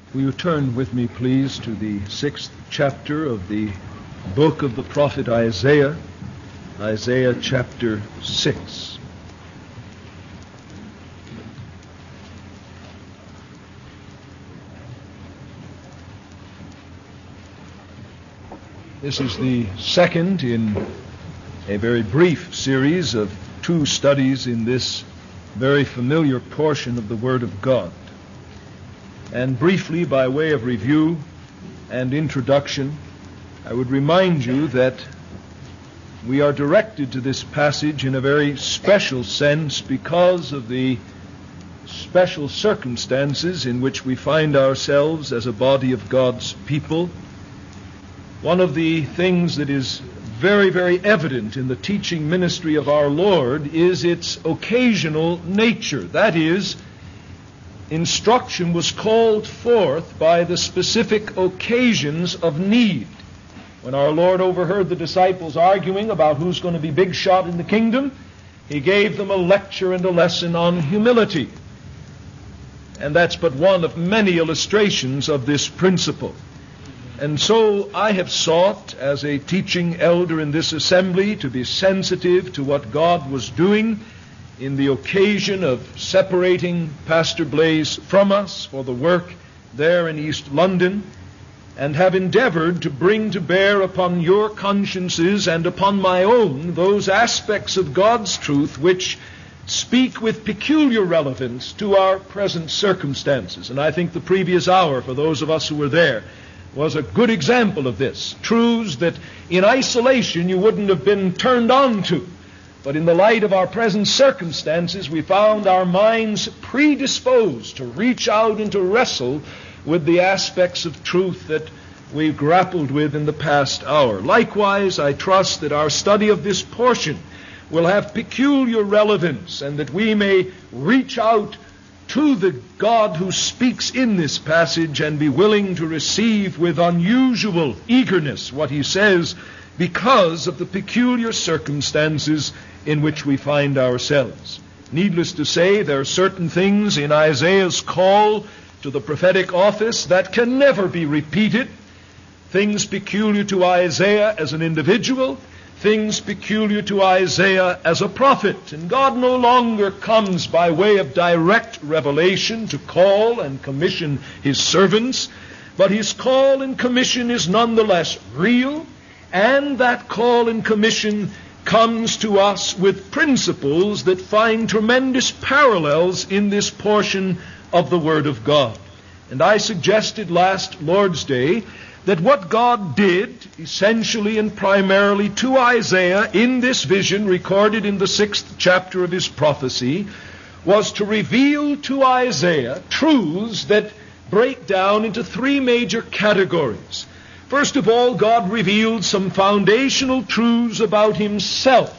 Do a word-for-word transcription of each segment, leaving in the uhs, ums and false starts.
Will you turn with me, please, to the sixth chapter of the book of the prophet Isaiah, Isaiah chapter six. This is the second in a very brief series of two studies in this very familiar portion of the Word of God. And briefly, by way of review and introduction, I would remind you that we are directed to this passage in a very special sense because of the special circumstances in which we find ourselves as a body of God's people. One of the things that is very, very evident in the teaching ministry of our Lord is its occasional nature. That is, instruction was called forth by the specific occasions of need. When our Lord overheard the disciples arguing about who's going to be big shot in the kingdom, He gave them a lecture and a lesson on humility. And that's but one of many illustrations of this principle. And so I have sought, as a teaching elder in this assembly, to be sensitive to what God was doing in the occasion of separating Pastor Blaze from us for the work there in East London, and have endeavored to bring to bear upon your consciences and upon my own those aspects of God's truth which speak with peculiar relevance to our present circumstances. And I think the previous hour, for those of us who were there, was a good example of this. Truths that in isolation you wouldn't have been turned on to. But in the light of our present circumstances, we found our minds predisposed to reach out and to wrestle with the aspects of truth that we grappled with in the past hour. Likewise, I trust that our study of this portion will have peculiar relevance, and that we may reach out to the God who speaks in this passage and be willing to receive with unusual eagerness what He says, because of the peculiar circumstances in which we find ourselves. Needless to say, there are certain things in Isaiah's call to the prophetic office that can never be repeated. Things peculiar to Isaiah as an individual, things peculiar to Isaiah as a prophet. And God no longer comes by way of direct revelation to call and commission His servants, but His call and commission is nonetheless real, and that call and commission comes to us with principles that find tremendous parallels in this portion of the Word of God. And I suggested last Lord's Day that what God did, essentially and primarily to Isaiah in this vision recorded in the sixth chapter of his prophecy, was to reveal to Isaiah truths that break down into three major categories. First of all, God revealed some foundational truths about Himself,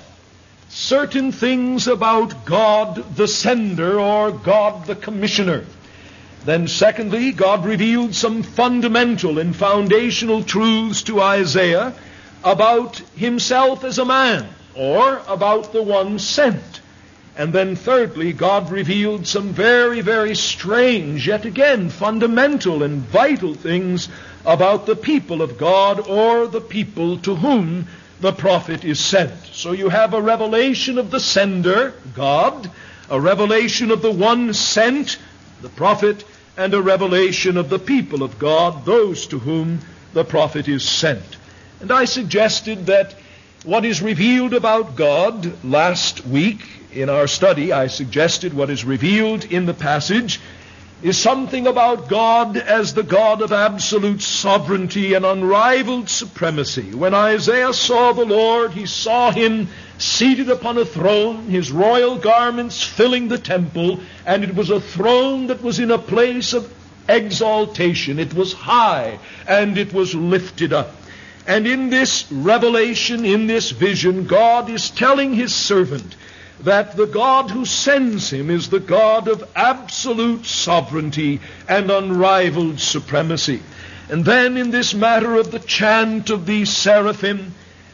certain things about God the sender or God the commissioner. Then secondly, God revealed some fundamental and foundational truths to Isaiah about Himself as a man, or about the one sent. And then thirdly, God revealed some very, very strange, yet again fundamental and vital things about the people of God, or the people to whom the prophet is sent. So you have a revelation of the sender, God, a revelation of the one sent, the prophet, and a revelation of the people of God, those to whom the prophet is sent. And I suggested that what is revealed about God last week in our study, I suggested what is revealed in the passage is something about God as the God of absolute sovereignty and unrivaled supremacy. When Isaiah saw the Lord, he saw Him seated upon a throne, His royal garments filling the temple, and it was a throne that was in a place of exaltation. It was high, and it was lifted up. And in this revelation, in this vision, God is telling His servant that the God who sends Him is the God of absolute sovereignty and unrivaled supremacy. And then in this matter of the chant of the seraphim,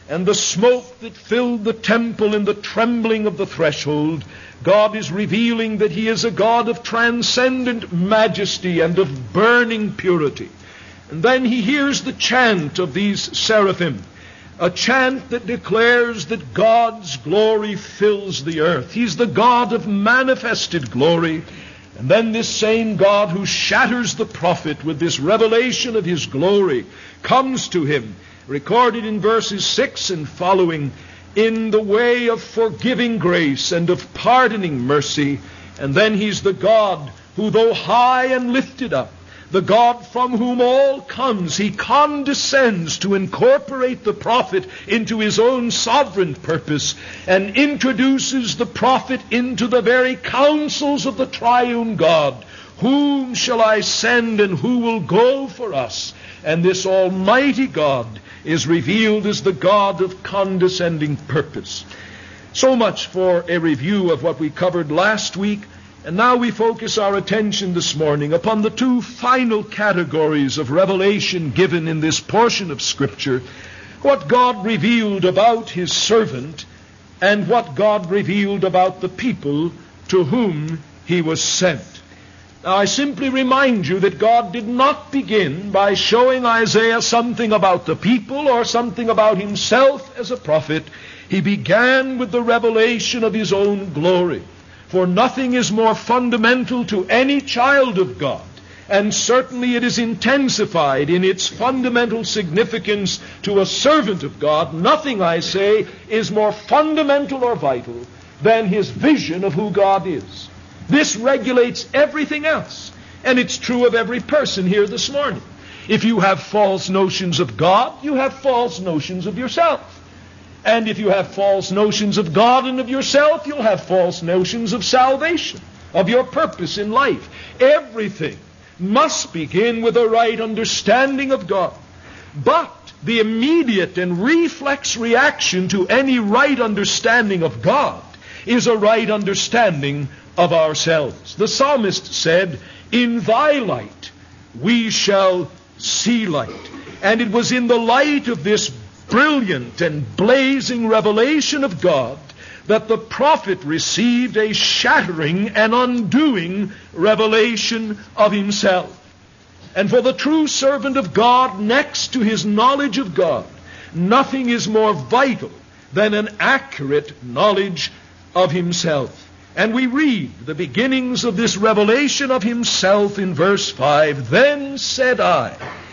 and the smoke that filled the temple and the trembling of the threshold, God is revealing that he is a God of transcendent majesty and of burning purity. And then he hears the chant of these seraphim, a chant that declares that God's glory fills the earth. He's the God of manifested glory. And then this same God who shatters the prophet with this revelation of his glory comes to him, recorded in verses six and following, in the way of forgiving grace and of pardoning mercy. And then he's the God who, though high and lifted up, the God from whom all comes, he condescends to incorporate the prophet into his own sovereign purpose and introduces the prophet into the very counsels of the triune God. Whom shall I send, and who will go for us? And this almighty God is revealed as the God of condescending purpose. So much for a review of what we covered last week. And now we focus our attention this morning upon the two final categories of revelation given in this portion of Scripture: what God revealed about his servant and what God revealed about the people to whom he was sent. Now, I simply remind you that God did not begin by showing Isaiah something about the people or something about himself as a prophet. He began with the revelation of his own glory. For nothing is more fundamental to any child of God, and certainly it is intensified in its fundamental significance to a servant of God. Nothing, I say, is more fundamental or vital than his vision of who God is. This regulates everything else, and it's true of every person here this morning. If you have false notions of God, you have false notions of yourself. And if you have false notions of God and of yourself, you'll have false notions of salvation, of your purpose in life. Everything must begin with a right understanding of God. But the immediate and reflex reaction to any right understanding of God is a right understanding of ourselves. The psalmist said, "In thy light we shall see light." And it was in the light of this brilliant and blazing revelation of God that the prophet received a shattering and undoing revelation of himself. And for the true servant of God, next to his knowledge of God, nothing is more vital than an accurate knowledge of himself. And we read the beginnings of this revelation of himself in verse five. "Then said I,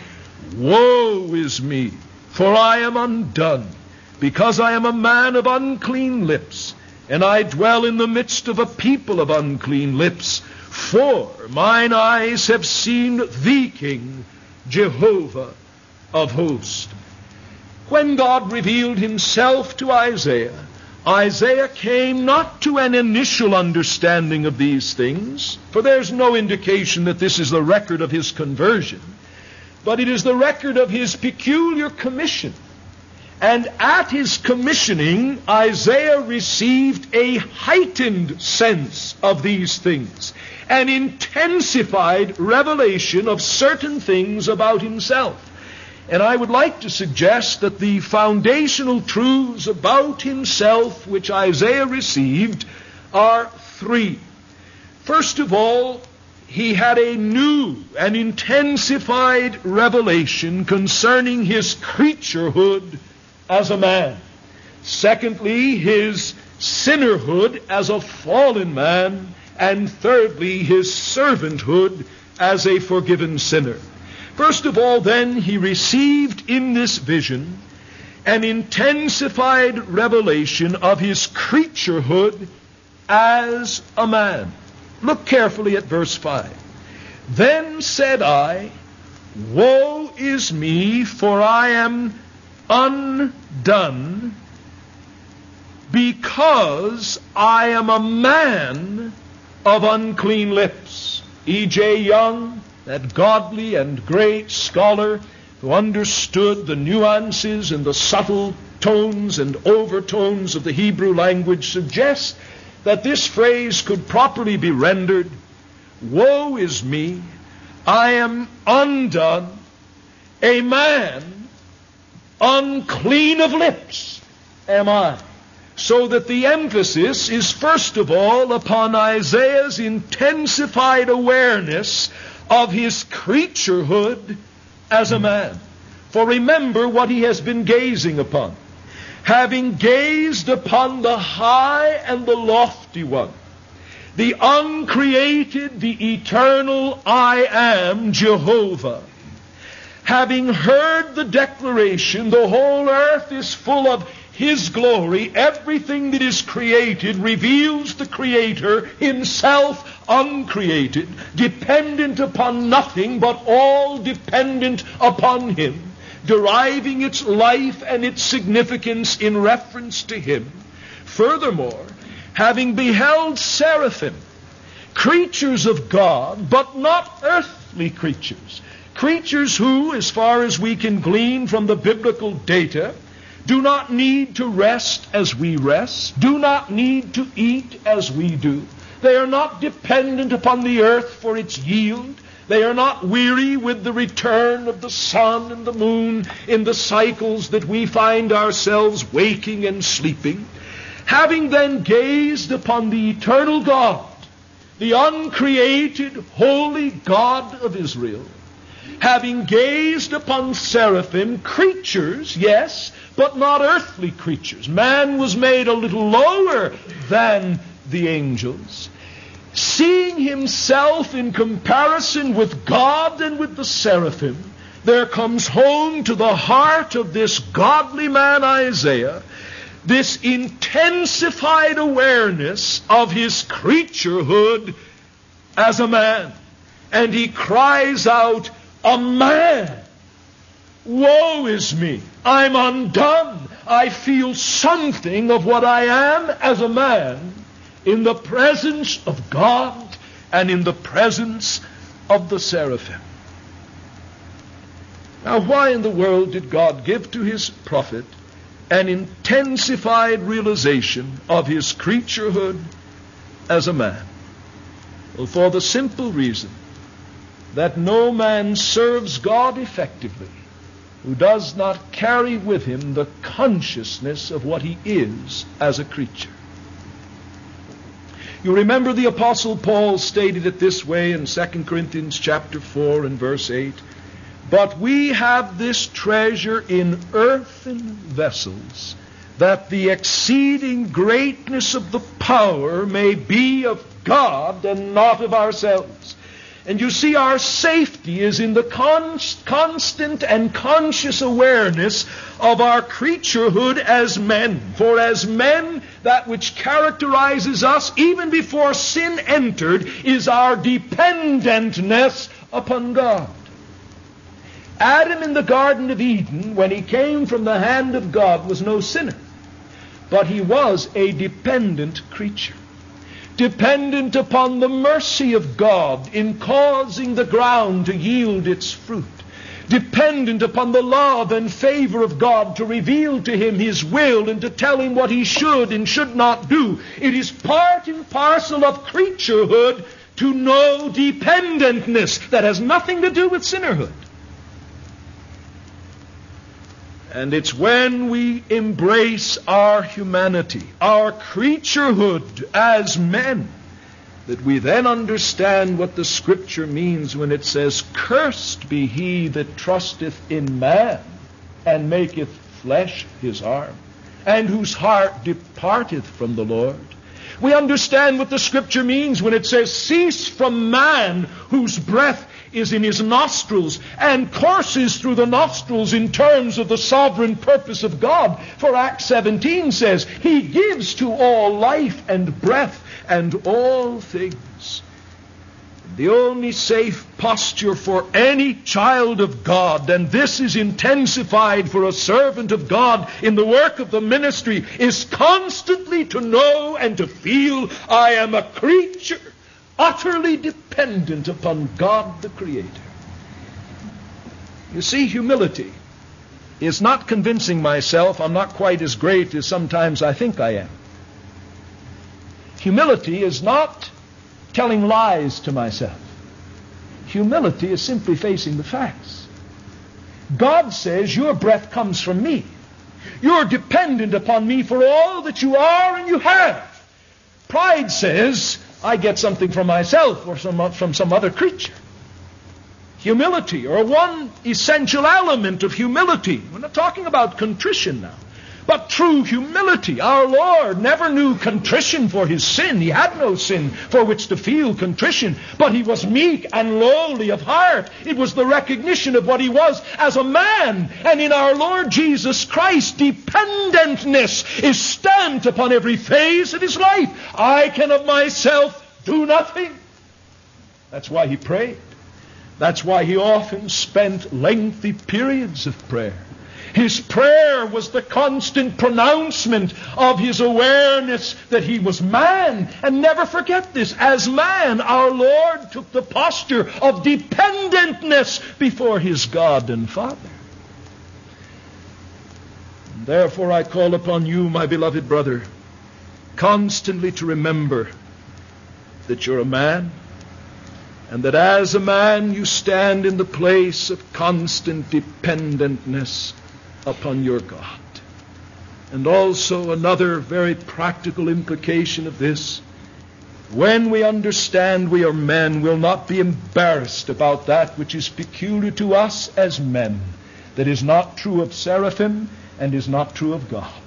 woe is me, for I am undone, because I am a man of unclean lips, and I dwell in the midst of a people of unclean lips. For mine eyes have seen the King, Jehovah of hosts." When God revealed himself to Isaiah, Isaiah came not to an initial understanding of these things, for there's no indication that this is the record of his conversion, but it is the record of his peculiar commission. And at his commissioning, Isaiah received a heightened sense of these things, an intensified revelation of certain things about himself. And I would like to suggest that the foundational truths about himself which Isaiah received are three. First of all, he had a new and intensified revelation concerning his creaturehood as a man. Secondly, his sinnerhood as a fallen man. And thirdly, his servanthood as a forgiven sinner. First of all, then, he received in this vision an intensified revelation of his creaturehood as a man. Look carefully at verse five. "Then said I, woe is me, for I am undone, because I am a man of unclean lips." E J Young, that godly and great scholar who understood the nuances and the subtle tones and overtones of the Hebrew language, suggests that this phrase could properly be rendered, "Woe is me, I am undone, a man unclean of lips am I. So that the emphasis is first of all upon Isaiah's intensified awareness of his creaturehood as a man. For remember what he has been gazing upon. Having gazed upon the high and the lofty one, the uncreated, the eternal I am, Jehovah. Having heard the declaration, the whole earth is full of His glory, everything that is created reveals the Creator, Himself uncreated, dependent upon nothing, but all dependent upon Him, deriving its life and its significance in reference to Him. Furthermore, having beheld seraphim, creatures of God, but not earthly creatures, creatures who, as far as we can glean from the biblical data, do not need to rest as we rest, do not need to eat as we do. They are not dependent upon the earth for its yield. They are not weary with the return of the sun and the moon in the cycles that we find ourselves waking and sleeping. Having then gazed upon the eternal God, the uncreated, holy God of Israel, having gazed upon seraphim, creatures, yes, but not earthly creatures. Man was made a little lower than the angels. Seeing himself in comparison with God and with the seraphim, there comes home to the heart of this godly man Isaiah this intensified awareness of his creaturehood as a man. And he cries out, "A man! Woe is me! I'm undone! I feel something of what I am as a man in the presence of God and in the presence of the seraphim." Now, why in the world did God give to his prophet an intensified realization of his creaturehood as a man? Well, for the simple reason that no man serves God effectively who does not carry with him the consciousness of what he is as a creature. You remember the Apostle Paul stated it this way in Second Corinthians chapter four and verse eight. "But we have this treasure in earthen vessels, that the exceeding greatness of the power may be of God and not of ourselves." And you see, our safety is in the const- constant and conscious awareness of our creaturehood as men. For as men, that which characterizes us even before sin entered is our dependentness upon God. Adam in the Garden of Eden, when he came from the hand of God, was no sinner. But he was a dependent creature. Dependent upon the mercy of God in causing the ground to yield its fruit. Dependent upon the love and favor of God to reveal to him his will and to tell him what he should and should not do. It is part and parcel of creaturehood to know dependentness. That has nothing to do with sinnerhood. And it's when we embrace our humanity, our creaturehood as men, that we then understand what the Scripture means when it says, "Cursed be he that trusteth in man, and maketh flesh his arm, and whose heart departeth from the Lord." We understand what the Scripture means when it says, "Cease from man, whose breath is in his nostrils, and courses through the nostrils," in terms of the sovereign purpose of God. For Acts seventeen says, "He gives to all life and breath and all things." The only safe posture for any child of God, and this is intensified for a servant of God in the work of the ministry, is constantly to know and to feel, "I am a creature utterly dependent upon God the Creator." You see, humility is not convincing myself I'm not quite as great as sometimes I think I am. Humility is not telling lies to myself. Humility is simply facing the facts. God says, your breath comes from me. You're dependent upon me for all that you are and you have. Pride says, I get something from myself or some, from some other creature. Humility, or one essential element of humility. We're not talking about contrition now. But true humility. Our Lord never knew contrition for his sin. He had no sin for which to feel contrition. But he was meek and lowly of heart. It was the recognition of what he was as a man. And in our Lord Jesus Christ, dependentness is stamped upon every phase of his life. I can of myself do nothing. That's why he prayed. That's why he often spent lengthy periods of prayer. His prayer was the constant pronouncement of his awareness that he was man. And never forget this, as man, our Lord took the posture of dependentness before his God and Father. Therefore I call upon you, my beloved brother, constantly to remember that you're a man, and that as a man you stand in the place of constant dependentness upon your God. And also another very practical implication of this, when we understand we are men, we'll not be embarrassed about that which is peculiar to us as men, that is not true of seraphim and is not true of God.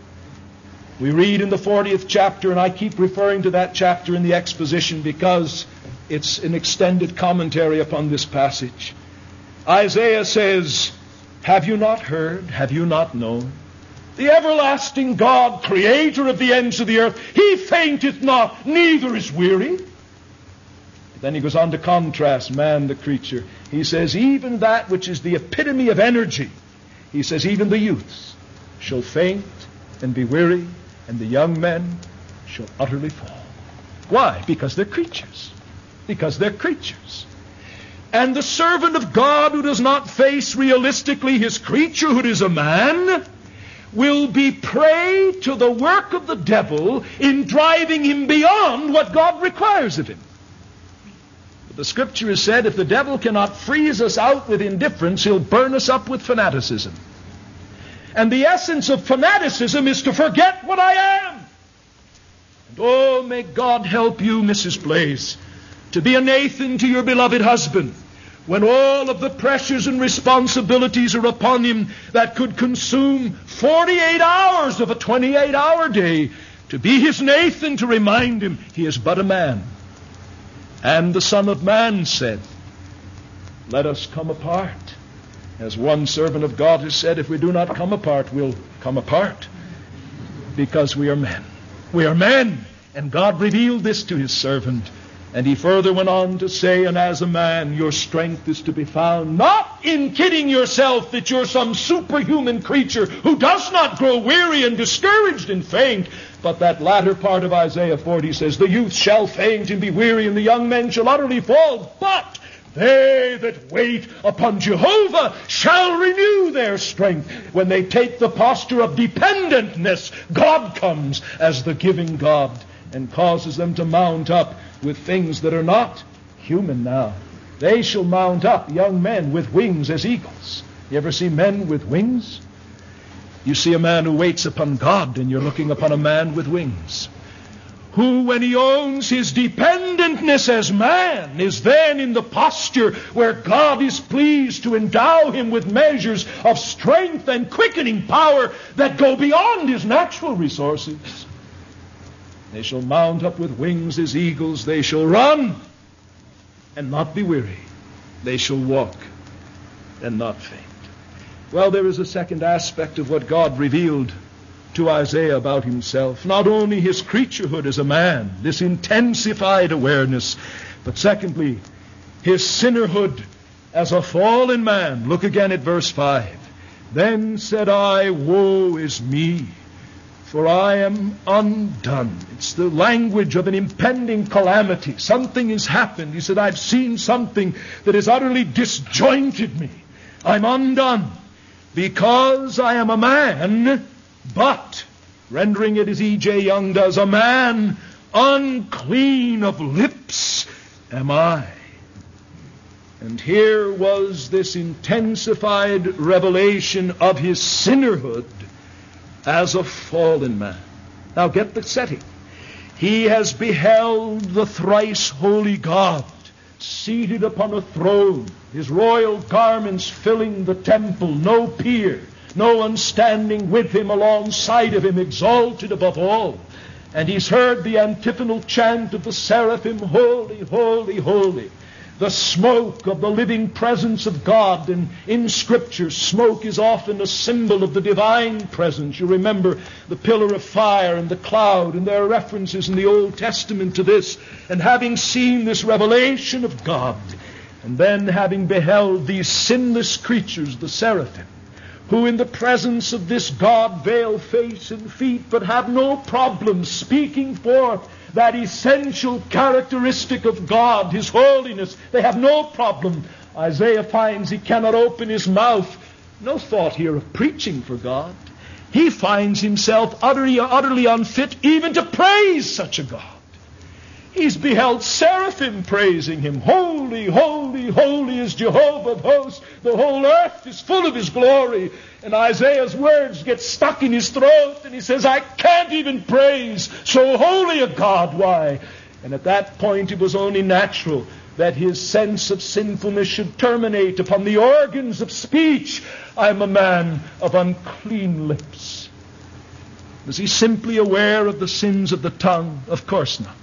We read in the fortieth chapter, and I keep referring to that chapter in the exposition because it's an extended commentary upon this passage. Isaiah says, have you not heard? Have you not known? The everlasting God, creator of the ends of the earth, he fainteth not, neither is weary. Then he goes on to contrast man, the creature. He says, even that which is the epitome of energy, he says, even the youths shall faint and be weary, and the young men shall utterly fall. Why? Because they're creatures. Because they're creatures. And the servant of God who does not face realistically his creaturehood as a man will be prey to the work of the devil in driving him beyond what God requires of him. The Scripture has said, if the devil cannot freeze us out with indifference, he'll burn us up with fanaticism. And the essence of fanaticism is to forget what I am. And oh, may God help you, Missus Blaze, to be a Nathan to your beloved husband, when all of the pressures and responsibilities are upon him that could consume forty-eight hours of a twenty-eight hour day, to be his Nathan, to remind him he is but a man. And the Son of Man said, let us come apart. As one servant of God has said, if we do not come apart, we'll come apart. Because we are men. We are men. And God revealed this to his servant. And he further went on to say, and as a man, your strength is to be found not in kidding yourself that you're some superhuman creature who does not grow weary and discouraged and faint. But that latter part of Isaiah forty says, the youth shall faint and be weary, and the young men shall utterly fall. But they that wait upon Jehovah shall renew their strength. When they take the posture of dependentness, God comes as the giving God and causes them to mount up with things that are not human now. They shall mount up, young men, with wings as eagles. You ever see men with wings? You see a man who waits upon God, and you're looking upon a man with wings, who, when he owns his dependentness as man, is then in the posture where God is pleased to endow him with measures of strength and quickening power that go beyond his natural resources. They shall mount up with wings as eagles. They shall run and not be weary. They shall walk and not faint. Well, there is a second aspect of what God revealed to Isaiah about himself. Not only his creaturehood as a man, this intensified awareness, but secondly, his sinnerhood as a fallen man. Look again at verse five. Then said I, woe is me, for I am undone. It's the language of an impending calamity. Something has happened. He said, I've seen something that has utterly disjointed me. I'm undone because I am a man, but, rendering it as E J Young does, a man unclean of lips am I. And here was this intensified revelation of his sinnerhood as a fallen man. Now get the setting. He has beheld the thrice holy God seated upon a throne, his royal garments filling the temple, no peer, no one standing with him, alongside of him, exalted above all. And he's heard the antiphonal chant of the seraphim, holy, holy, holy. The smoke of the living presence of God. And in Scripture, smoke is often a symbol of the divine presence. You remember the pillar of fire and the cloud, and there are references in the Old Testament to this. And having seen this revelation of God, and then having beheld these sinless creatures, the seraphim, who in the presence of this God veil face and feet, but have no problem speaking forth that essential characteristic of God, His holiness. They have no problem. Isaiah finds he cannot open his mouth. No thought here of preaching for God. He finds himself utterly, utterly unfit even to praise such a God. He's beheld seraphim praising him. Holy, holy, holy is Jehovah of hosts. The whole earth is full of His glory. And Isaiah's words get stuck in his throat, and he says, I can't even praise so holy a God. Why? And at that point it was only natural that his sense of sinfulness should terminate upon the organs of speech. I'm a man of unclean lips. Was he simply aware of the sins of the tongue? Of course not.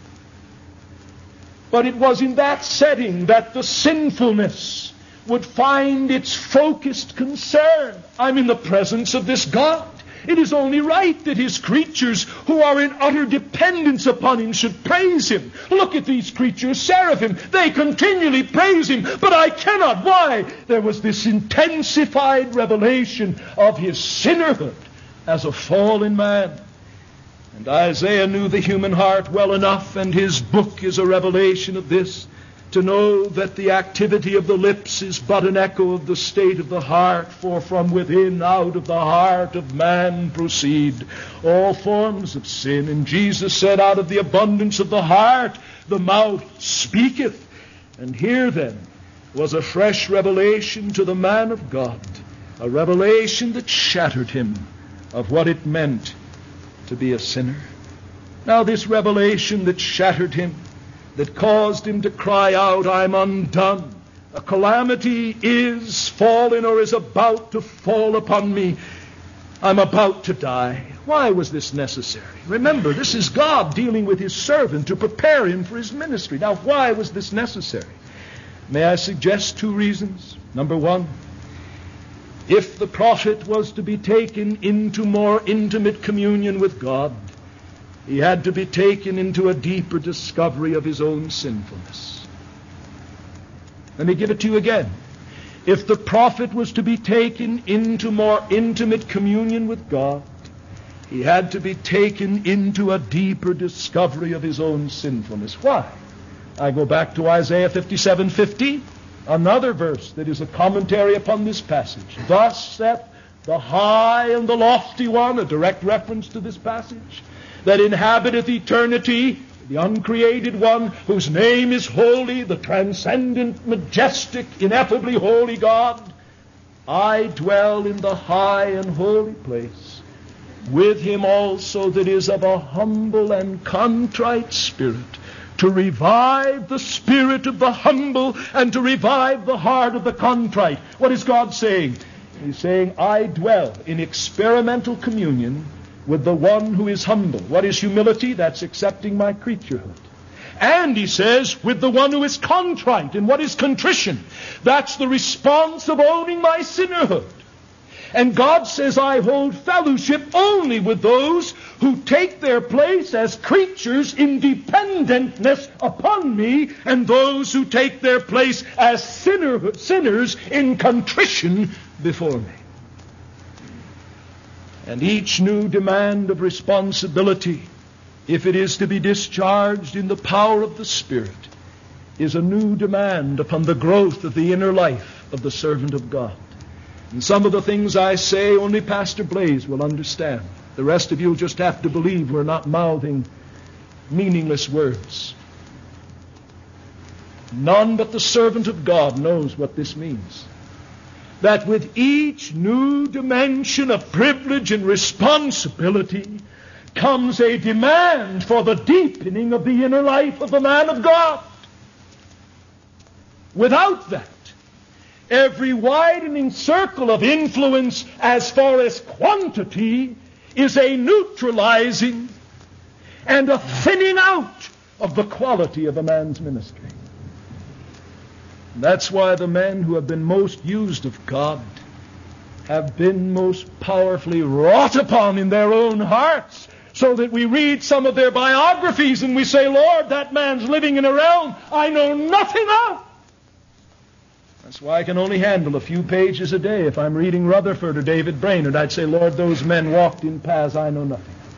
But it was in that setting that the sinfulness would find its focused concern. I'm in the presence of this God. It is only right that His creatures who are in utter dependence upon Him should praise Him. Look at these creatures, seraphim. They continually praise Him, but I cannot. Why? There was this intensified revelation of His sinnerhood as a fallen man. And Isaiah knew the human heart well enough, and his book is a revelation of this, to know that the activity of the lips is but an echo of the state of the heart, for from within, out of the heart of man proceed all forms of sin. And Jesus said, out of the abundance of the heart the mouth speaketh. And here then was a fresh revelation to the man of God, a revelation that shattered him of what it meant to be a sinner. Now this revelation that shattered him, that caused him to cry out, I'm undone. A calamity is fallen or is about to fall upon me. I'm about to die. Why was this necessary? Remember, this is God dealing with His servant to prepare him for his ministry. Now, why was this necessary? May I suggest two reasons? Number one, if the prophet was to be taken into more intimate communion with God, he had to be taken into a deeper discovery of his own sinfulness. Let me give it to you again. If the prophet was to be taken into more intimate communion with God, he had to be taken into a deeper discovery of his own sinfulness. Why? I go back to Isaiah fifty-seven fifty, another verse that is a commentary upon this passage. Thus saith the high and the lofty one, a direct reference to this passage, that inhabiteth eternity, the uncreated one, whose name is holy, the transcendent, majestic, ineffably holy God. I dwell in the high and holy place, with him also that is of a humble and contrite spirit, to revive the spirit of the humble and to revive the heart of the contrite. What is God saying? He's saying, I dwell in experimental communion with the one who is humble. What is humility? That's accepting my creaturehood. And he says, with the one who is contrite. And what is contrition? That's the response of owning my sinnerhood. And God says, I hold fellowship only with those who take their place as creatures in dependentness upon me, and those who take their place as sinner, sinners in contrition before me. And each new demand of responsibility, if it is to be discharged in the power of the Spirit, is a new demand upon the growth of the inner life of the servant of God. And some of the things I say only Pastor Blaze will understand. The rest of you just have to believe we're not mouthing meaningless words. None but the servant of God knows what this means. That with each new dimension of privilege and responsibility comes a demand for the deepening of the inner life of the man of God. Without that, every widening circle of influence as far as quantity is a neutralizing and a thinning out of the quality of a man's ministry. That's why the men who have been most used of God have been most powerfully wrought upon in their own hearts, so that we read some of their biographies and we say, Lord, that man's living in a realm I know nothing of. That's why I can only handle a few pages a day. If I'm reading Rutherford or David Brainerd, I'd say, Lord, those men walked in paths I know nothing of.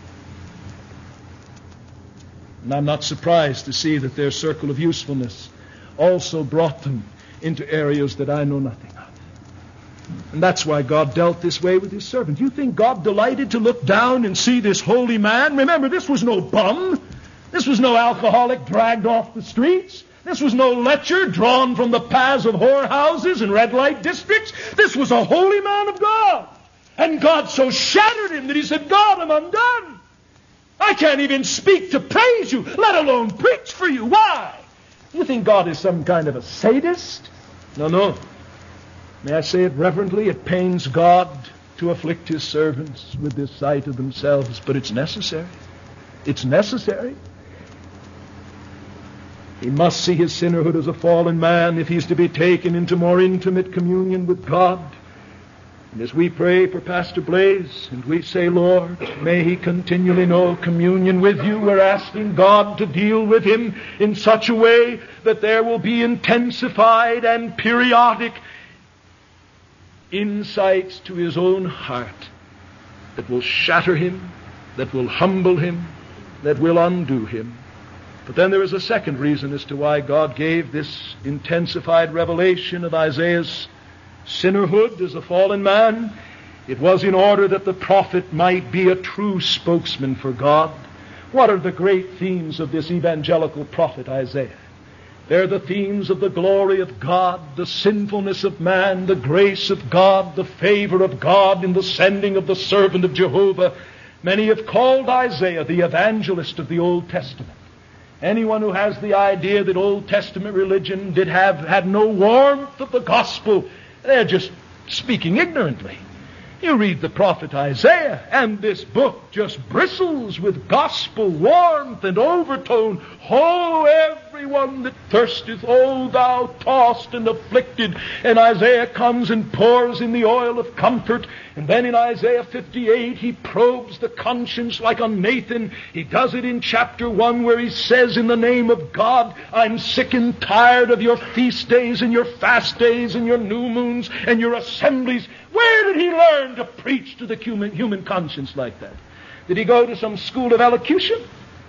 And I'm not surprised to see that their circle of usefulness also brought them into areas that I know nothing of. And that's why God dealt this way with his servant. You think God delighted to look down and see this holy man? Remember, this was no bum. This was no alcoholic dragged off the streets. This was no lecher drawn from the paths of whorehouses and red light districts. This was a holy man of God. And God so shattered him that he said, God, I'm undone. I can't even speak to praise you, let alone preach for you. Why? You think God is some kind of a sadist? No, no. May I say it reverently? It pains God to afflict his servants with this sight of themselves, but it's necessary. It's necessary. He must see his sinnerhood as a fallen man if he's to be taken into more intimate communion with God. And as we pray for Pastor Blaze, and we say, Lord, may he continually know communion with you, we're asking God to deal with him in such a way that there will be intensified and periodic insights to his own heart that will shatter him, that will humble him, that will undo him. But then there is a second reason as to why God gave this intensified revelation of Isaiah's sinnerhood as a fallen man. It was in order that the prophet might be a true spokesman for God. What are the great themes of this evangelical prophet Isaiah? They're the themes of the glory of God, the sinfulness of man, the grace of God, the favor of God in the sending of the servant of Jehovah. Many have called Isaiah the evangelist of the Old Testament. Anyone who has the idea that Old Testament religion did have had no warmth of the gospel, they're just speaking ignorantly. You read the prophet Isaiah, and this book just bristles with gospel warmth and overtone. Ho, everyone that thirsteth, O thou tossed and afflicted. And Isaiah comes and pours in the oil of comfort. And then in Isaiah fifty-eight, he probes the conscience like on Nathan. He does it in chapter one where he says, in the name of God, I'm sick and tired of your feast days and your fast days and your new moons and your assemblies. Where did he learn to preach to the human, human conscience like that? Did he go to some school of elocution?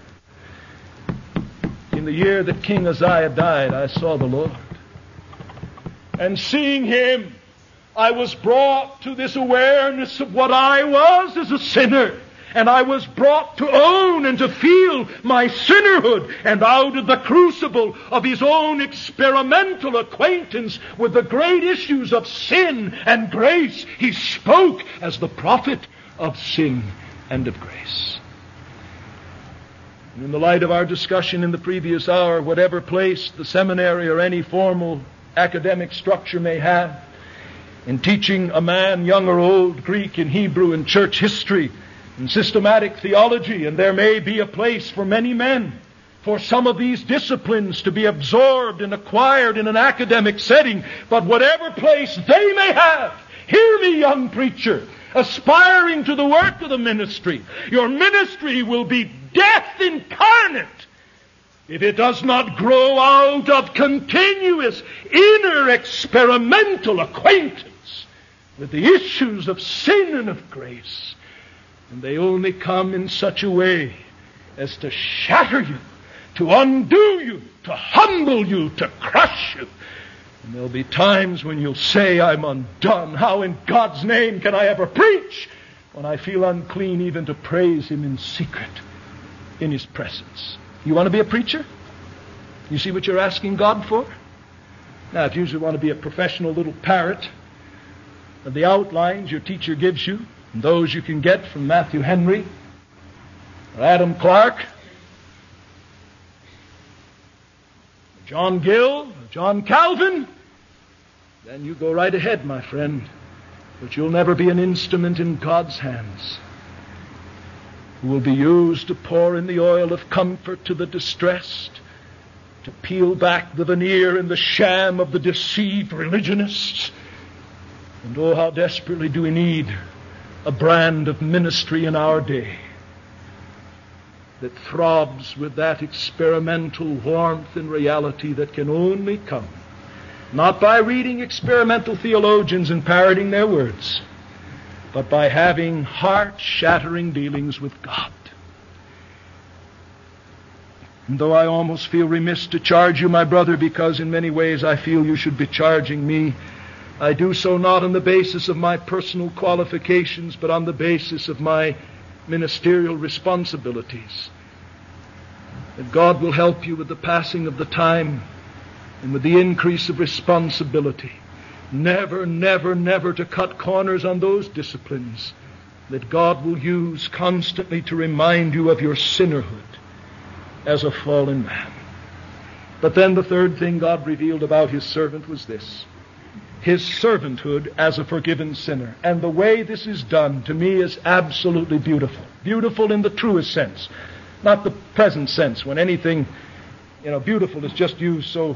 In the year that King Uzziah died, I saw the Lord. And seeing him, I was brought to this awareness of what I was as a sinner. And I was brought to own and to feel my sinnerhood. And out of the crucible of his own experimental acquaintance with the great issues of sin and grace, he spoke as the prophet of sin and of grace. And in the light of our discussion in the previous hour, whatever place the seminary or any formal academic structure may have in teaching a man, young or old, Greek and Hebrew and church history, and systematic theology, and there may be a place for many men for some of these disciplines to be absorbed and acquired in an academic setting. But whatever place they may have, hear me, young preacher, aspiring to the work of the ministry, your ministry will be death incarnate if it does not grow out of continuous inner experimental acquaintance with the issues of sin and of grace. And they only come in such a way as to shatter you, to undo you, to humble you, to crush you. And there'll be times when you'll say, I'm undone. How in God's name can I ever preach when I feel unclean even to praise Him in secret, in His presence? You want to be a preacher? You see what you're asking God for? Now, if you usually want to be a professional little parrot of the outlines your teacher gives you, and those you can get from Matthew Henry, or Adam Clark, or John Gill, or John Calvin, then you go right ahead, my friend. But you'll never be an instrument in God's hands who will be used to pour in the oil of comfort to the distressed, to peel back the veneer and the sham of the deceived religionists. And oh, how desperately do we need a brand of ministry in our day that throbs with that experimental warmth and reality that can only come not by reading experimental theologians and parroting their words, but by having heart-shattering dealings with God. And though I almost feel remiss to charge you, my brother, because in many ways I feel you should be charging me, I do so not on the basis of my personal qualifications, but on the basis of my ministerial responsibilities. That God will help you with the passing of the time and with the increase of responsibility. Never, never, never to cut corners on those disciplines that God will use constantly to remind you of your sinnerhood as a fallen man. But then the third thing God revealed about His servant was this: His servanthood as a forgiven sinner. And the way this is done, to me, is absolutely beautiful. Beautiful in the truest sense. Not the present sense, when anything, you know, beautiful is just used so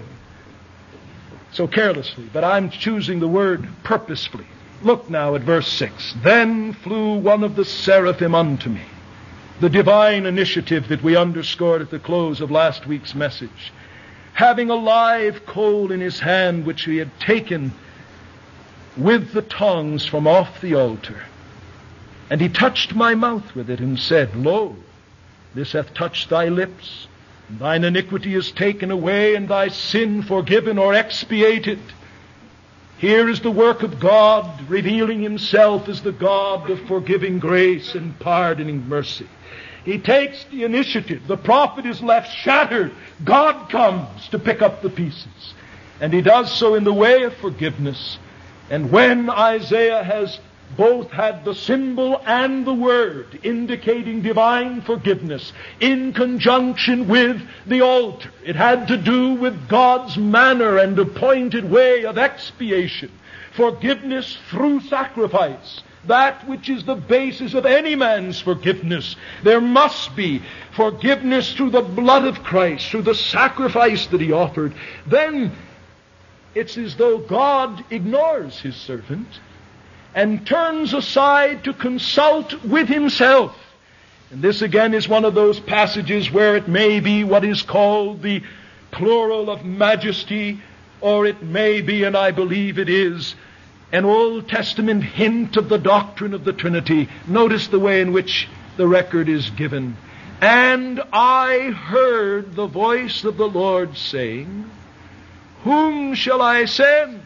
so carelessly. But I'm choosing the word purposefully. Look now at verse six. Then flew one of the seraphim unto me. The divine initiative that we underscored at the close of last week's message. Having a live coal in his hand, which he had taken with the tongs from off the altar. And he touched my mouth with it, and said, Lo, this hath touched thy lips. Thine iniquity is taken away, and thy sin forgiven or expiated. Here is the work of God, revealing Himself as the God of forgiving grace and pardoning mercy. He takes the initiative. The prophet is left shattered. God comes to pick up the pieces. And He does so in the way of forgiveness. And when Isaiah has both had the symbol and the word indicating divine forgiveness in conjunction with the altar, it had to do with God's manner and appointed way of expiation. Forgiveness through sacrifice. That which is the basis of any man's forgiveness. There must be forgiveness through the blood of Christ, through the sacrifice that He offered. Then it's as though God ignores His servant and turns aside to consult with Himself. And this again is one of those passages where it may be what is called the plural of majesty, or it may be, and I believe it is, an Old Testament hint of the doctrine of the Trinity. Notice the way in which the record is given. And I heard the voice of the Lord saying, Whom shall I send?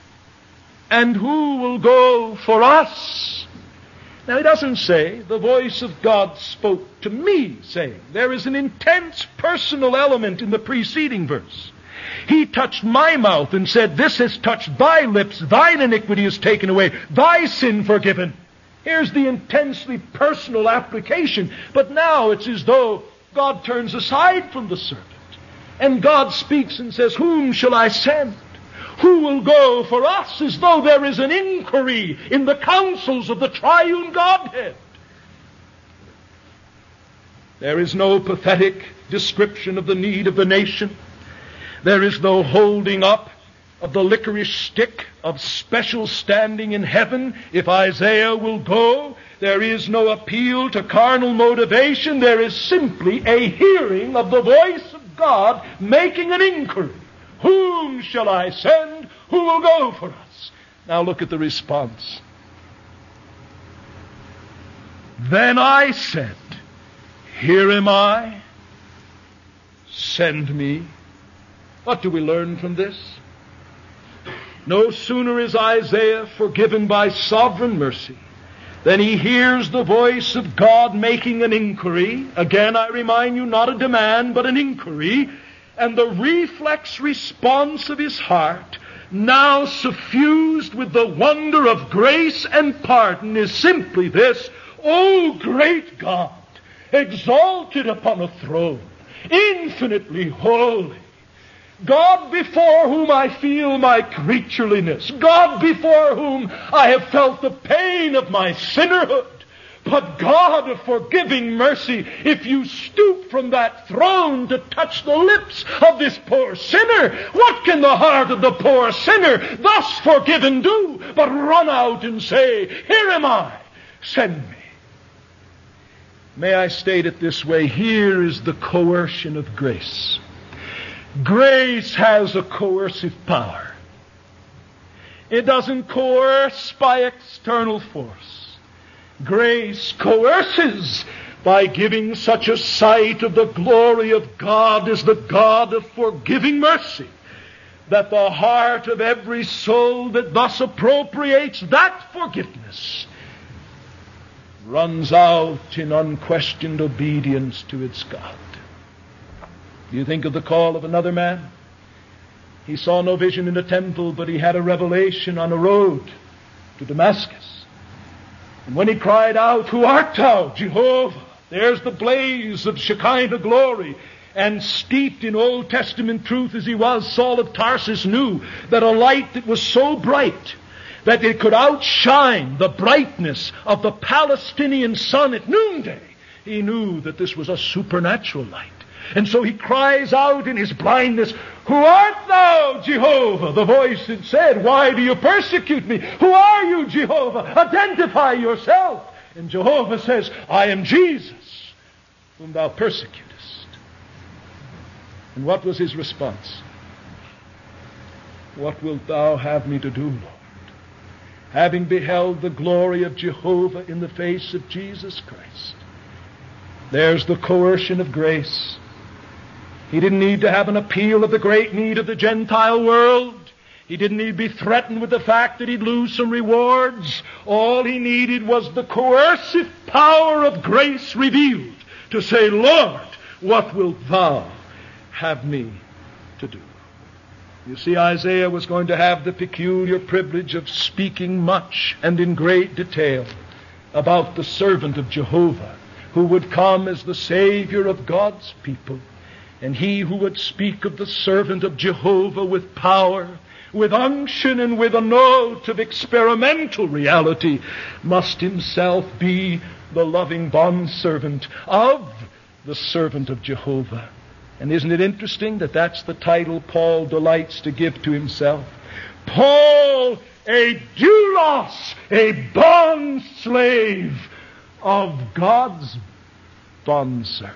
And who will go for us? Now, He doesn't say, the voice of God spoke to me, saying. There is an intense personal element in the preceding verse. He touched my mouth and said, This has touched thy lips, thine iniquity is taken away, thy sin forgiven. Here's the intensely personal application. But now it's as though God turns aside from the servant. And God speaks and says, Whom shall I send? Who will go for us? As though there is an inquiry in the counsels of the triune Godhead. There is no pathetic description of the need of the nation. There is no holding up of the licorice stick of special standing in heaven. If Isaiah will go, there is no appeal to carnal motivation. There is simply a hearing of the voice of God making an inquiry. Whom shall I send? Who will go for us? Now look at the response. Then I said, Here am I, send me. What do we learn from this? No sooner is Isaiah forgiven by sovereign mercy than he hears the voice of God making an inquiry. Again, I remind you, not a demand, but an inquiry. And the reflex response of his heart, now suffused with the wonder of grace and pardon, is simply this: O great God, exalted upon a throne, infinitely holy, God before whom I feel my creatureliness, God before whom I have felt the pain of my sinnerhood, but God of forgiving mercy, if you stoop from that throne to touch the lips of this poor sinner, what can the heart of the poor sinner thus forgiven do but run out and say, here am I, send me. May I state it this way: here is the coercion of grace. Grace has a coercive power. It doesn't coerce by external force. Grace coerces by giving such a sight of the glory of God as the God of forgiving mercy, that the heart of every soul that thus appropriates that forgiveness runs out in unquestioned obedience to its God. Do you think of the call of another man? He saw no vision in a temple, but he had a revelation on a road to Damascus. And when he cried out, who art thou, Jehovah? There's the blaze of Shekinah glory. And steeped in Old Testament truth as he was, Saul of Tarsus knew that a light that was so bright that it could outshine the brightness of the Palestinian sun at noonday. He knew that this was a supernatural light. And so he cries out in his blindness, who art thou, Jehovah? The voice that said, why do you persecute me? Who are you, Jehovah? Identify yourself. And Jehovah says, I am Jesus, whom thou persecutest. And what was his response? What wilt thou have me to do, Lord? Having beheld the glory of Jehovah in the face of Jesus Christ. There's the coercion of grace. He didn't need to have an appeal of the great need of the Gentile world. He didn't need to be threatened with the fact that he'd lose some rewards. All he needed was the coercive power of grace revealed to say, Lord, what wilt thou have me to do? You see, Isaiah was going to have the peculiar privilege of speaking much and in great detail about the servant of Jehovah, who would come as the Savior of God's people. And he who would speak of the servant of Jehovah with power, with unction, and with a note of experimental reality, must himself be the loving bondservant of the servant of Jehovah. And isn't it interesting that that's the title Paul delights to give to himself? Paul, a doulos, a bond slave of God's bondservant.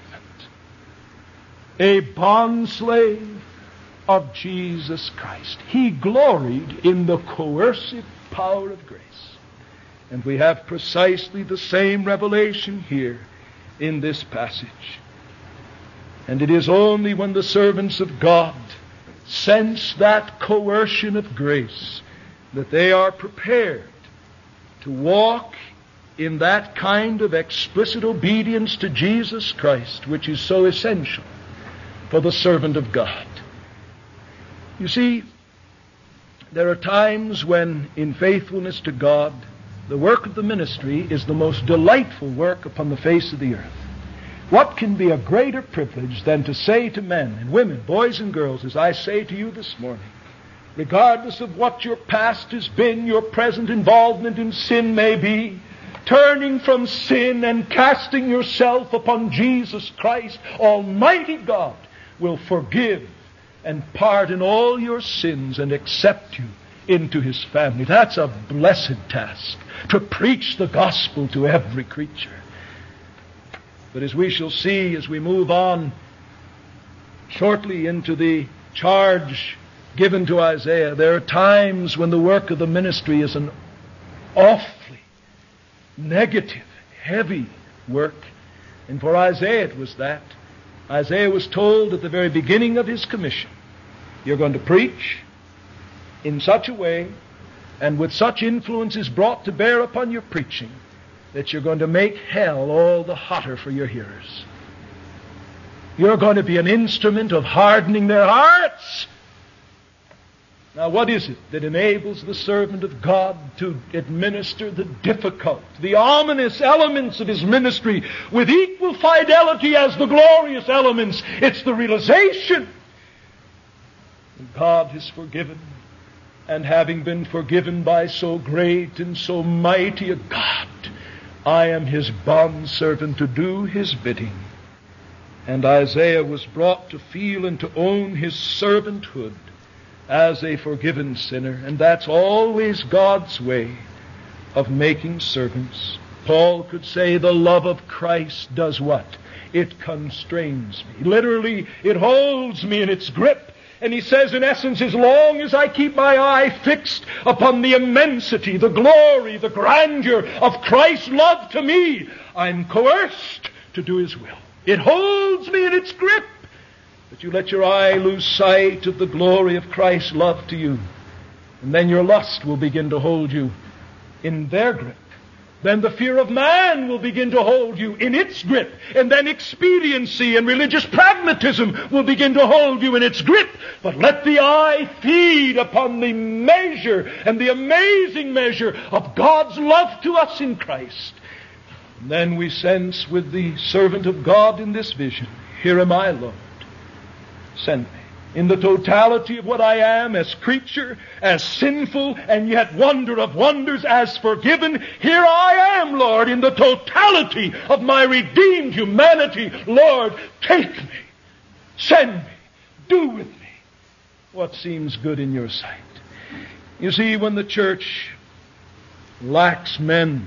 A bondslave of Jesus Christ. He gloried in the coercive power of grace. And we have precisely the same revelation here in this passage. And it is only when the servants of God sense that coercion of grace that they are prepared to walk in that kind of explicit obedience to Jesus Christ, which is so essential for the servant of God. You see, there are times when, in faithfulness to God, the work of the ministry is the most delightful work upon the face of the earth. What can be a greater privilege than to say to men and women, boys and girls, as I say to you this morning, regardless of what your past has been, your present involvement in sin may be, turning from sin and casting yourself upon Jesus Christ, Almighty God will forgive and pardon all your sins and accept you into His family. That's a blessed task, to preach the gospel to every creature. But as we shall see as we move on shortly into the charge given to Isaiah, there are times when the work of the ministry is an awfully negative, heavy work. And for Isaiah it was that. Isaiah was told at the very beginning of his commission, you're going to preach in such a way and with such influences brought to bear upon your preaching that you're going to make hell all the hotter for your hearers. You're going to be an instrument of hardening their hearts. Now, what is it that enables the servant of God to administer the difficult, the ominous elements of his ministry with equal fidelity as the glorious elements? It's the realization that God has forgiven, and having been forgiven by so great and so mighty a God, I am his bondservant to do his bidding. And Isaiah was brought to feel and to own his servanthood as a forgiven sinner. And that's always God's way of making servants. Paul could say the love of Christ does what? It constrains me. Literally, it holds me in its grip. And he says, in essence, as long as I keep my eye fixed upon the immensity, the glory, the grandeur of Christ's love to me, I'm coerced to do his will. It holds me in its grip. But you let your eye lose sight of the glory of Christ's love to you, and then your lust will begin to hold you in their grip. Then the fear of man will begin to hold you in its grip. And then expediency and religious pragmatism will begin to hold you in its grip. But let the eye feed upon the measure and the amazing measure of God's love to us in Christ. And then we sense with the servant of God in this vision, here am I, Lord. Send me. In the totality of what I am, as creature, as sinful, and yet wonder of wonders, as forgiven, here I am, Lord, in the totality of my redeemed humanity. Lord, take me, send me, do with me what seems good in your sight. You see, when the church lacks men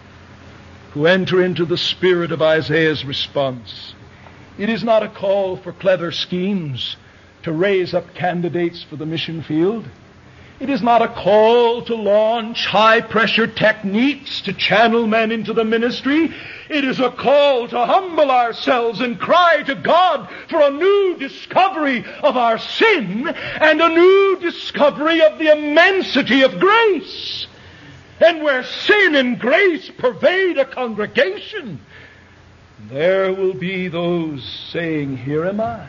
who enter into the spirit of Isaiah's response, it is not a call for clever schemes to raise up candidates for the mission field. It is not a call to launch high-pressure techniques to channel men into the ministry. It is a call to humble ourselves and cry to God for a new discovery of our sin and a new discovery of the immensity of grace. And where sin and grace pervade a congregation, there will be those saying, here am I.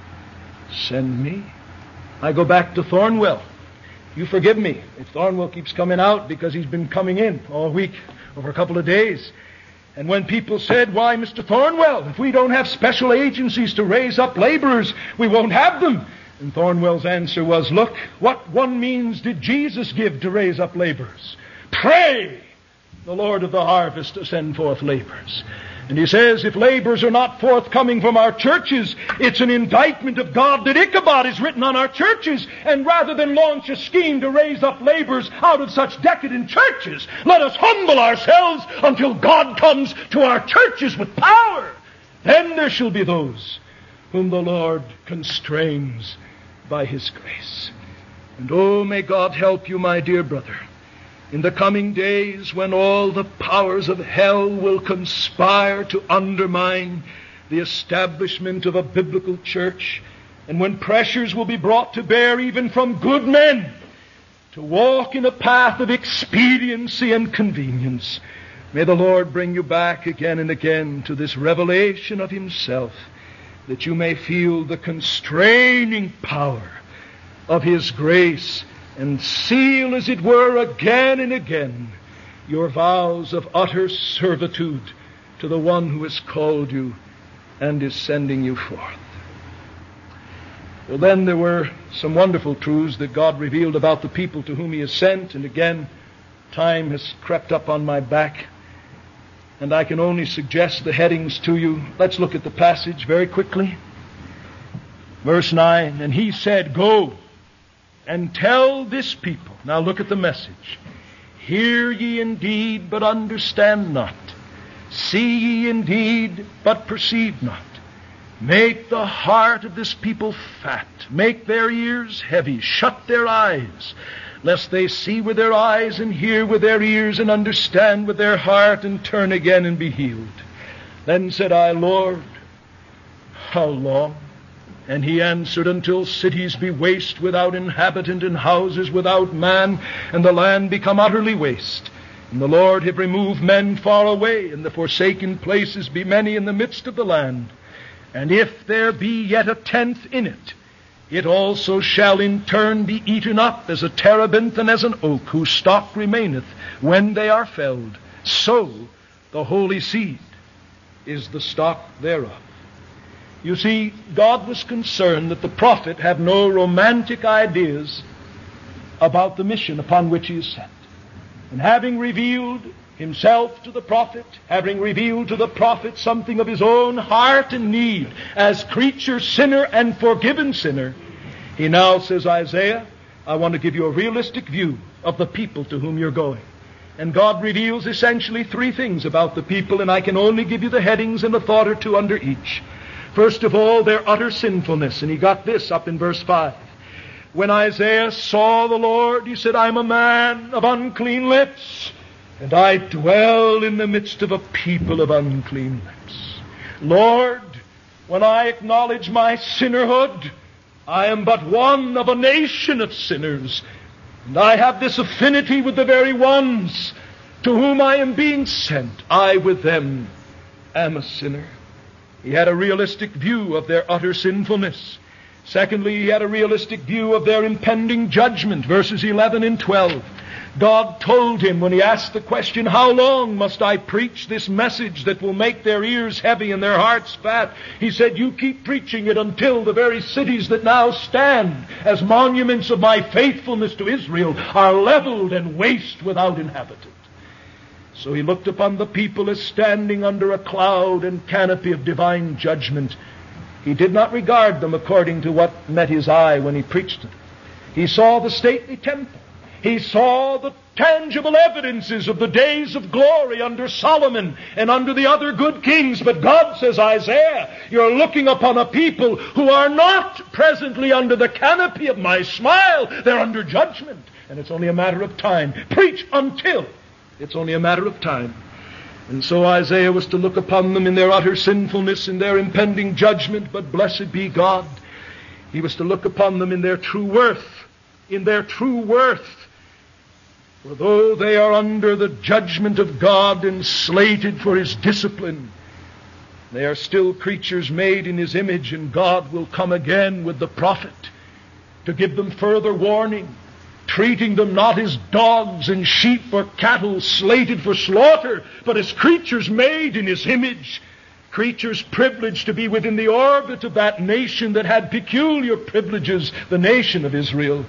Send me. I go back to Thornwell. You forgive me if Thornwell keeps coming out, because he's been coming in all week over a couple of days. And when people said, why, Mister Thornwell, if we don't have special agencies to raise up laborers, we won't have them. And Thornwell's answer was, look, what one means did Jesus give to raise up laborers? Pray the Lord of the harvest to send forth laborers. And he says, if laborers are not forthcoming from our churches, it's an indictment of God that Ichabod is written on our churches. And rather than launch a scheme to raise up laborers out of such decadent churches, let us humble ourselves until God comes to our churches with power. Then there shall be those whom the Lord constrains by his grace. And oh, may God help you, my dear brother, in the coming days when all the powers of hell will conspire to undermine the establishment of a biblical church, and when pressures will be brought to bear even from good men to walk in a path of expediency and convenience, may the Lord bring you back again and again to this revelation of himself, that you may feel the constraining power of his grace, and seal, as it were, again and again your vows of utter servitude to the one who has called you and is sending you forth. Well, then there were some wonderful truths that God revealed about the people to whom he has sent, and again, time has crept up on my back, and I can only suggest the headings to you. Let's look at the passage very quickly. Verse nine, and he said, go and tell this people. Now look at the message. Hear ye indeed, but understand not. See ye indeed, but perceive not. Make the heart of this people fat. Make their ears heavy. Shut their eyes, lest they see with their eyes and hear with their ears and understand with their heart and turn again and be healed. Then said I, Lord, how long? And he answered, until cities be waste without inhabitant, and houses without man, and the land become utterly waste. And the Lord have removed men far away, and the forsaken places be many in the midst of the land. And if there be yet a tenth in it, it also shall in turn be eaten up as a terebinth and as an oak, whose stock remaineth when they are felled. So the holy seed is the stock thereof. You see, God was concerned that the prophet have no romantic ideas about the mission upon which he is sent. And having revealed himself to the prophet, having revealed to the prophet something of his own heart and need as creature, sinner, and forgiven sinner, he now says, Isaiah, I want to give you a realistic view of the people to whom you're going. And God reveals essentially three things about the people, and I can only give you the headings and a thought or two under each. First of all, their utter sinfulness. And he got this up in verse five. When Isaiah saw the Lord, he said, I'm a man of unclean lips, and I dwell in the midst of a people of unclean lips. Lord, when I acknowledge my sinnerhood, I am but one of a nation of sinners, and I have this affinity with the very ones to whom I am being sent. I with them am a sinner. He had a realistic view of their utter sinfulness. Secondly, he had a realistic view of their impending judgment. Verses eleven and twelve. God told him when he asked the question, how long must I preach this message that will make their ears heavy and their hearts fat? He said, you keep preaching it until the very cities that now stand as monuments of my faithfulness to Israel are leveled and waste without inhabitant. So he looked upon the people as standing under a cloud and canopy of divine judgment. He did not regard them according to what met his eye when he preached them. He saw the stately temple. He saw the tangible evidences of the days of glory under Solomon and under the other good kings. But God says, Isaiah, you're looking upon a people who are not presently under the canopy of my smile. They're under judgment. And it's only a matter of time. Preach until it's only a matter of time. And so Isaiah was to look upon them in their utter sinfulness, in their impending judgment. But blessed be God, he was to look upon them in their true worth, in their true worth. For though they are under the judgment of God and slated for his discipline, they are still creatures made in his image, and God will come again with the prophet to give them further warning, treating them not as dogs and sheep or cattle slated for slaughter, but as creatures made in his image, creatures privileged to be within the orbit of that nation that had peculiar privileges, the nation of Israel.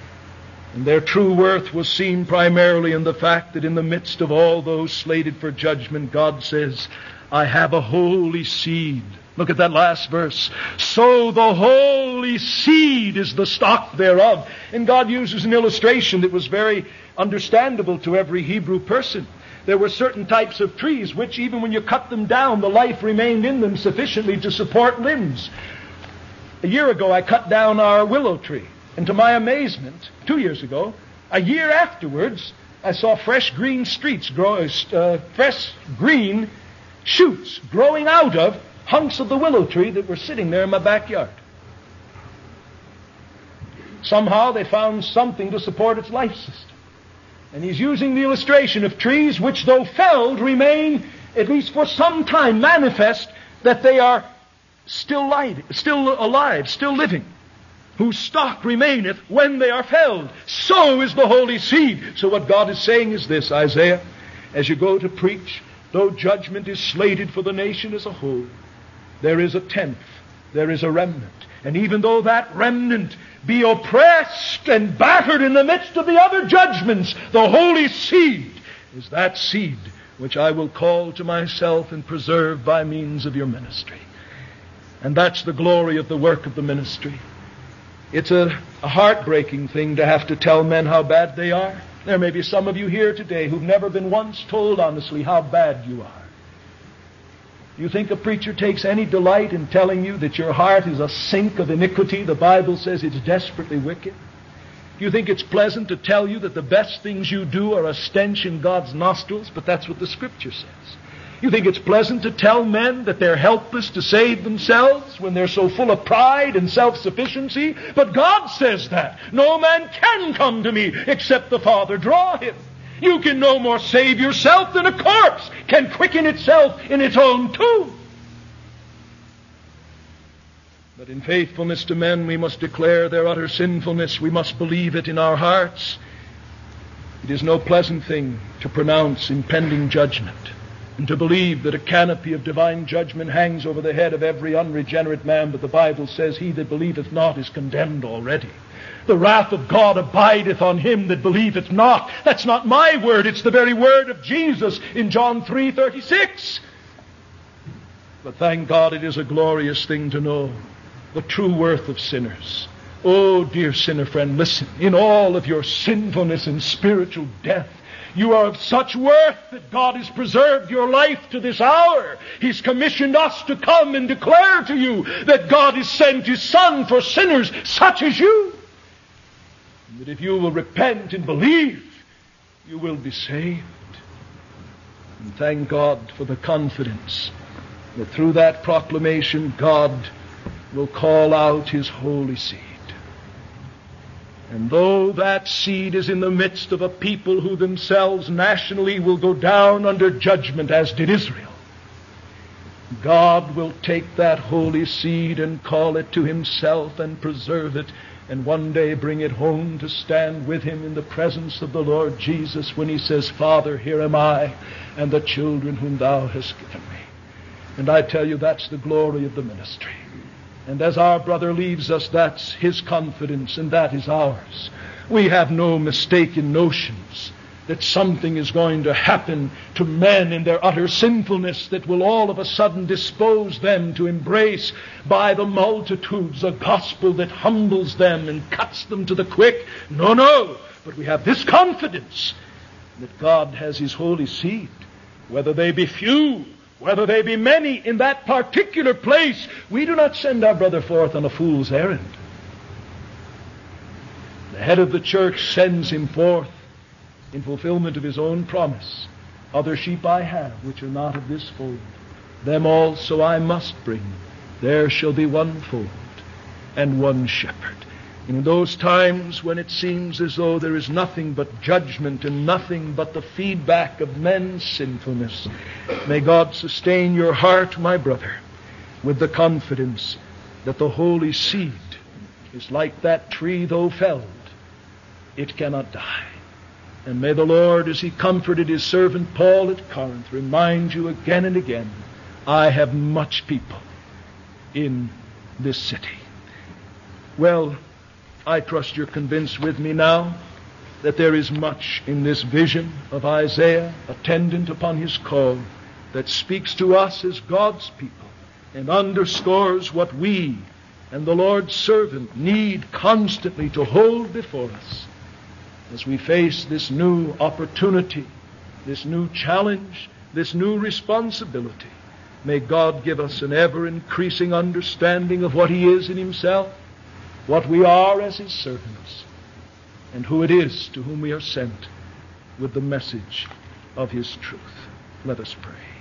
And their true worth was seen primarily in the fact that in the midst of all those slated for judgment, God says, I have a holy seed. Look at that last verse. So the holy seed is the stock thereof. And God uses an illustration that was very understandable to every Hebrew person. There were certain types of trees which, even when you cut them down, the life remained in them sufficiently to support limbs. A year ago, I cut down our willow tree. And to my amazement, two years ago, a year afterwards, I saw fresh green streets, grow, uh, fresh green shoots growing out of hunks of the willow tree that were sitting there in my backyard. Somehow they found something to support its life system. And he's using the illustration of trees which, though felled, remain, at least for some time, manifest that they are still alive, still alive, still living, whose stock remaineth when they are felled. So is the holy seed. So what God is saying is this, Isaiah, as you go to preach, though judgment is slated for the nation as a whole, there is a tenth, there is a remnant. And even though that remnant be oppressed and battered in the midst of the other judgments, the holy seed is that seed which I will call to myself and preserve by means of your ministry. And that's the glory of the work of the ministry. It's a, a heartbreaking thing to have to tell men how bad they are. There may be some of you here today who've never been once told honestly how bad you are. You think a preacher takes any delight in telling you that your heart is a sink of iniquity? The Bible says it's desperately wicked. You think it's pleasant to tell you that the best things you do are a stench in God's nostrils? But that's what the Scripture says. You think it's pleasant to tell men that they're helpless to save themselves when they're so full of pride and self-sufficiency? But God says that. No man can come to me except the Father draw him. You can no more save yourself than a corpse can quicken itself in its own tomb. But in faithfulness to men, we must declare their utter sinfulness. We must believe it in our hearts. It is no pleasant thing to pronounce impending judgment and to believe that a canopy of divine judgment hangs over the head of every unregenerate man. But the Bible says, he that believeth not is condemned already. The wrath of God abideth on him that believeth not. That's not my word. It's the very word of Jesus in John three thirty-six. But thank God, it is a glorious thing to know the true worth of sinners. Oh, dear sinner friend, listen. In all of your sinfulness and spiritual death, you are of such worth that God has preserved your life to this hour. He's commissioned us to come and declare to you that God has sent His Son for sinners such as you. And that if you will repent and believe, you will be saved. And thank God for the confidence that through that proclamation, God will call out His holy seed. And though that seed is in the midst of a people who themselves nationally will go down under judgment, as did Israel, God will take that holy seed and call it to Himself and preserve it, and one day bring it home to stand with Him in the presence of the Lord Jesus when He says, Father, here am I, and the children whom Thou hast given me. And I tell you, that's the glory of the ministry. And as our brother leaves us, that's his confidence, and that is ours. We have no mistaken notions that something is going to happen to men in their utter sinfulness that will all of a sudden dispose them to embrace by the multitudes a gospel that humbles them and cuts them to the quick. No, no. But we have this confidence that God has His holy seed, whether they be few, whether they be many in that particular place. We do not send our brother forth on a fool's errand. The head of the church sends him forth in fulfillment of His own promise. Other sheep I have, which are not of this fold. Them also I must bring. There shall be one fold and one shepherd. In those times when it seems as though there is nothing but judgment and nothing but the feedback of men's sinfulness, may God sustain your heart, my brother, with the confidence that the holy seed is like that tree though felled, it cannot die. And may the Lord, as He comforted His servant Paul at Corinth, remind you again and again, I have much people in this city. Well, I trust you're convinced with me now that there is much in this vision of Isaiah, attendant upon his call, that speaks to us as God's people and underscores what we and the Lord's servant need constantly to hold before us as we face this new opportunity, this new challenge, this new responsibility. May God give us an ever-increasing understanding of what He is in Himself, what we are as His servants, and who it is to whom we are sent with the message of His truth. Let us pray.